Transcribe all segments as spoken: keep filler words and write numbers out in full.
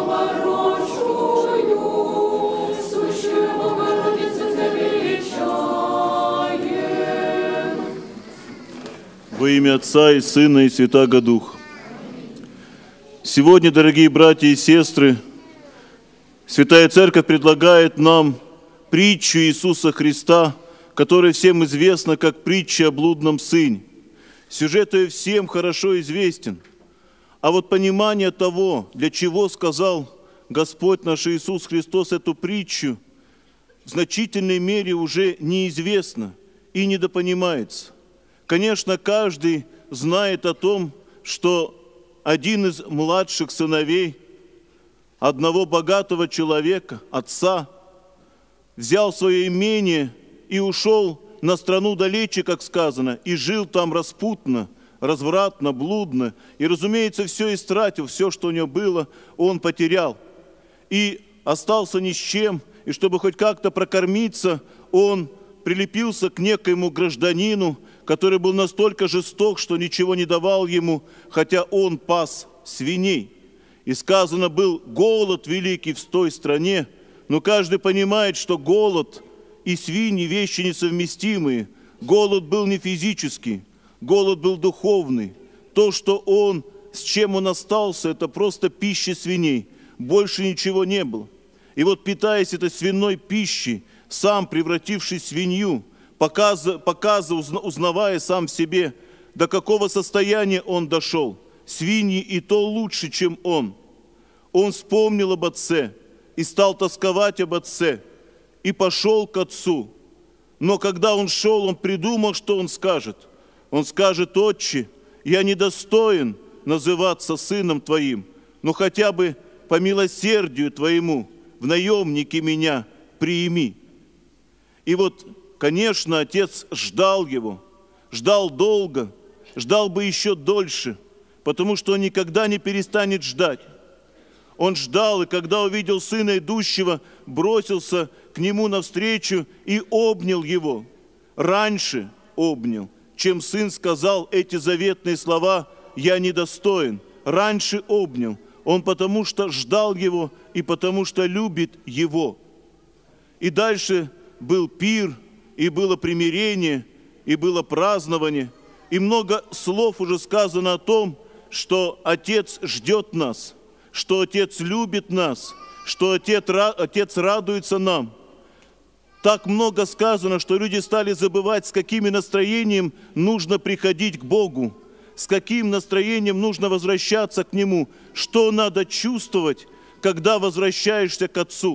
Во имя Отца и Сына и Святаго Духа. Сегодня, дорогие братья и сестры, Святая Церковь предлагает нам притчу Иисуса Христа, которая всем известна как притча о блудном сыне. Сюжет ее всем хорошо известен. А вот понимание того, для чего сказал Господь наш Иисус Христос эту притчу, в значительной мере уже неизвестно и недопонимается. Конечно, каждый знает о том, что один из младших сыновей одного богатого человека, отца, взял свое имение и ушел на страну далече, как сказано, и жил там распутно, развратно, блудно. И, разумеется, все истратил, все, что у него было, он потерял. И остался ни с чем, и чтобы хоть как-то прокормиться, он прилепился к некоему гражданину, который был настолько жесток, что ничего не давал ему, хотя он пас свиней. И сказано, был голод великий в той стране, но каждый понимает, что голод и свиньи – вещи несовместимые. Голод был не физический, голод был духовный. То, что он, с чем он остался, это просто пища свиней. Больше ничего не было. И вот, питаясь этой свиной пищей, сам превратившись в свинью, показывая, узнавая сам в себе, до какого состояния он дошел. Свиньи и то лучше, чем он. Он вспомнил об отце и стал тосковать об отце, и пошел к отцу. Но когда он шел, он придумал, что он скажет. Он скажет: «Отче, я недостоин называться сыном твоим, но хотя бы по милосердию твоему в наемники меня приими». И вот, конечно, отец ждал его, ждал долго, ждал бы еще дольше, потому что он никогда не перестанет ждать. Он ждал, и когда увидел сына идущего, бросился к нему навстречу и обнял его. Раньше обнял, чем сын сказал эти заветные слова: «Я недостоин». Раньше обнял. Он потому что ждал его и потому что любит его. И дальше был пир, и было примирение, и было празднование. И много слов уже сказано о том, что Отец ждет нас, что Отец любит нас, что Отец, Отец радуется нам. Так много сказано, что люди стали забывать, с каким настроением нужно приходить к Богу, с каким настроением нужно возвращаться к Нему, что надо чувствовать, когда возвращаешься к Отцу.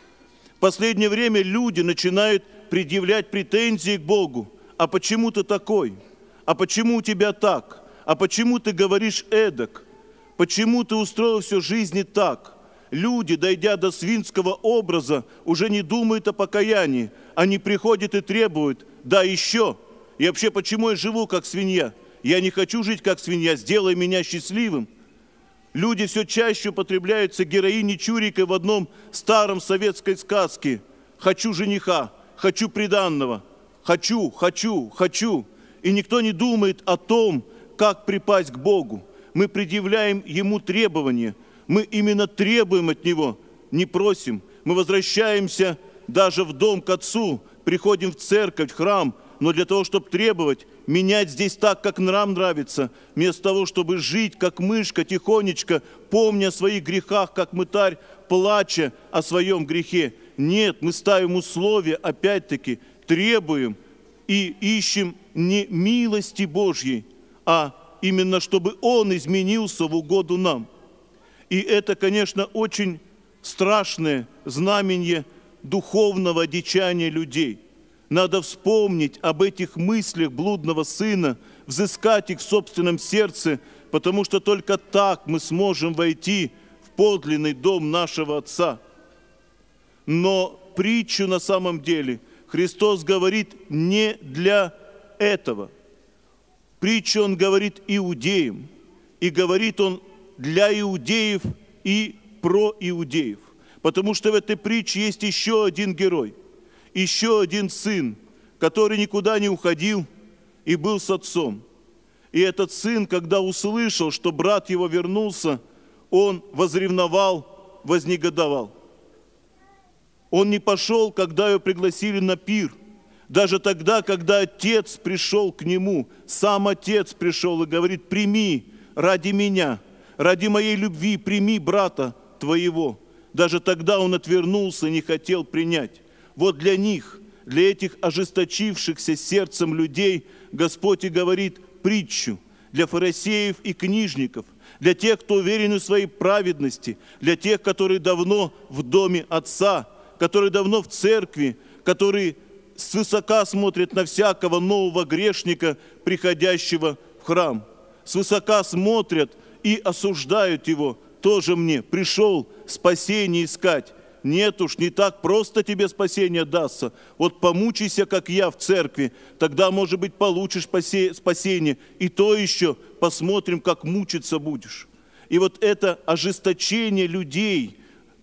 В последнее время люди начинают предъявлять претензии к Богу. А почему ты такой? А почему у тебя так? А почему ты говоришь эдак? Почему ты устроил всю жизнь так? Люди, дойдя до свинского образа, уже не думают о покаянии. Они приходят и требуют: да еще. И вообще, почему я живу как свинья? Я не хочу жить как свинья, сделай меня счастливым. Люди все чаще употребляются героиней Чурикой в одном старом советской сказке: «Хочу жениха, хочу приданного, хочу, хочу, хочу». И никто не думает о том, как припасть к Богу. Мы предъявляем Ему требования. Мы именно требуем от Него, не просим. Мы возвращаемся даже в дом к Отцу, приходим в церковь, в храм, но для того, чтобы требовать, менять здесь так, как нам нравится, вместо того, чтобы жить, как мышка, тихонечко, помня о своих грехах, как мытарь, плача о своем грехе. Нет, мы ставим условия, опять-таки, требуем и ищем не милости Божьей, а именно, чтобы Он изменился в угоду нам. И это, конечно, очень страшное знамение духовного одичания людей. Надо вспомнить об этих мыслях блудного сына, взыскать их в собственном сердце, потому что только так мы сможем войти в подлинный дом нашего Отца. Но притчу на самом деле Христос говорит не для этого. Притчу Он говорит иудеям, и говорит Он для иудеев и про иудеев. Потому что в этой притче есть еще один герой, еще один сын, который никуда не уходил и был с отцом. И этот сын, когда услышал, что брат его вернулся, он возревновал вознегодовал. Он не пошел, когда его пригласили на пир. Даже тогда, когда отец пришел к нему, сам отец пришел и говорит: прими ради меня, ради моей любви, прими брата твоего. Даже тогда он отвернулся и не хотел принять. Вот для них, для этих ожесточившихся сердцем людей, Господь и говорит притчу. Для фарисеев и книжников, для тех, кто уверен в своей праведности, для тех, которые давно в доме Отца, которые давно в церкви, которые свысока смотрят на всякого нового грешника, приходящего в храм. Свысока смотрят и осуждают его. Тоже мне пришел спасение искать. Нет уж, не так просто тебе спасение дастся. Вот помучайся, как я, в церкви, тогда, может быть, получишь спасение. И то еще посмотрим, как мучиться будешь. И вот это ожесточение людей,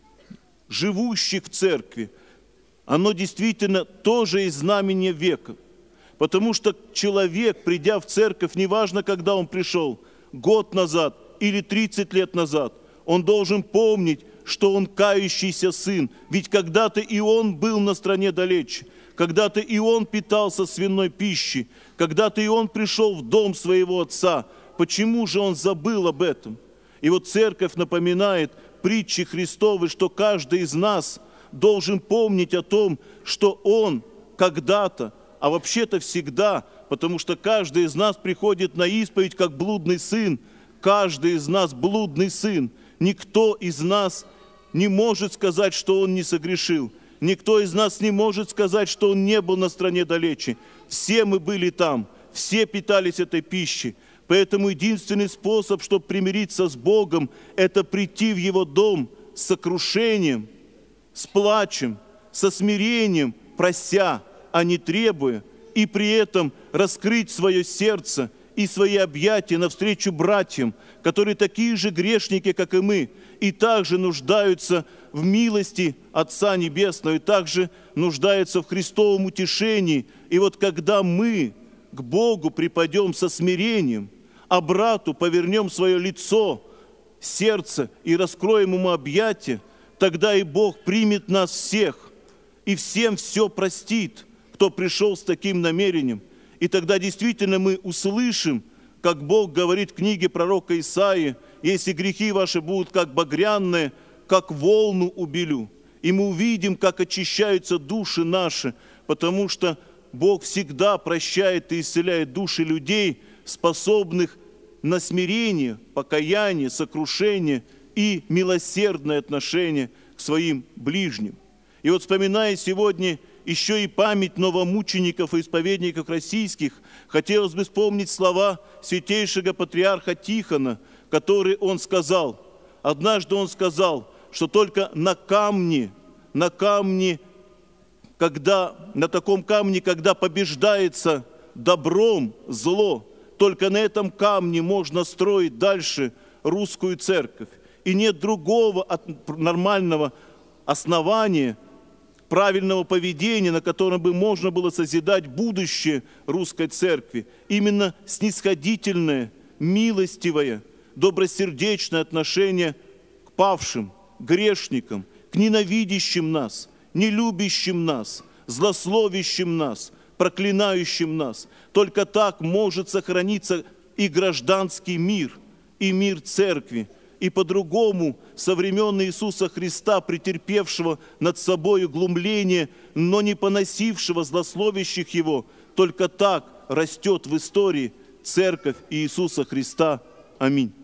живущих в церкви, оно действительно тоже из знамения века. Потому что человек, придя в церковь, неважно, когда он пришел, год назад или тридцать лет назад, он должен помнить, что он кающийся сын. Ведь когда-то и он был на стране далече, когда-то и он питался свиной пищей, когда-то и он пришел в дом своего отца. Почему же он забыл об этом? И вот церковь напоминает притчи Христовы, что каждый из нас должен помнить о том, что он когда-то, а вообще-то всегда, потому что каждый из нас приходит на исповедь как блудный сын, каждый из нас блудный сын. Никто из нас не может сказать, что он не согрешил. Никто из нас не может сказать, что он не был на стране далече. Все мы были там, все питались этой пищей. Поэтому единственный способ, чтобы примириться с Богом, это прийти в Его дом с сокрушением, с плачем, со смирением, прося, а не требуя, и при этом раскрыть свое сердце и свои объятия навстречу братьям, которые такие же грешники, как и мы, и также нуждаются в милости Отца Небесного, и также нуждаются в Христовом утешении. И вот когда мы к Богу припадем со смирением, а брату повернем свое лицо, сердце и раскроем ему объятия, тогда и Бог примет нас всех и всем все простит, кто пришел с таким намерением. И тогда действительно мы услышим, как Бог говорит в книге пророка Исаии: «Если грехи ваши будут как багряные, как волну убелю». И мы увидим, как очищаются души наши, потому что Бог всегда прощает и исцеляет души людей, способных на смирение, покаяние, сокрушение и милосердное отношение к своим ближним. И вот, вспоминая сегодня еще и память новомучеников и исповедников российских, хотелось бы вспомнить слова святейшего патриарха Тихона, которые он сказал. Однажды он сказал, что только на камне, на камне, когда, на таком камне, когда побеждается добром зло, только на этом камне можно строить дальше русскую церковь. И нет другого нормального основания, правильного поведения, на котором бы можно было созидать будущее русской церкви. Именно снисходительное, милостивое, добросердечное отношение к павшим, грешникам, к ненавидящим нас, нелюбящим нас, злословящим нас, проклинающим нас. Только так может сохраниться и гражданский мир, и мир церкви. И по-другому со времен Иисуса Христа, претерпевшего над собою глумление, но не поносившего злословящих Его, только так растет в истории Церковь Иисуса Христа. Аминь.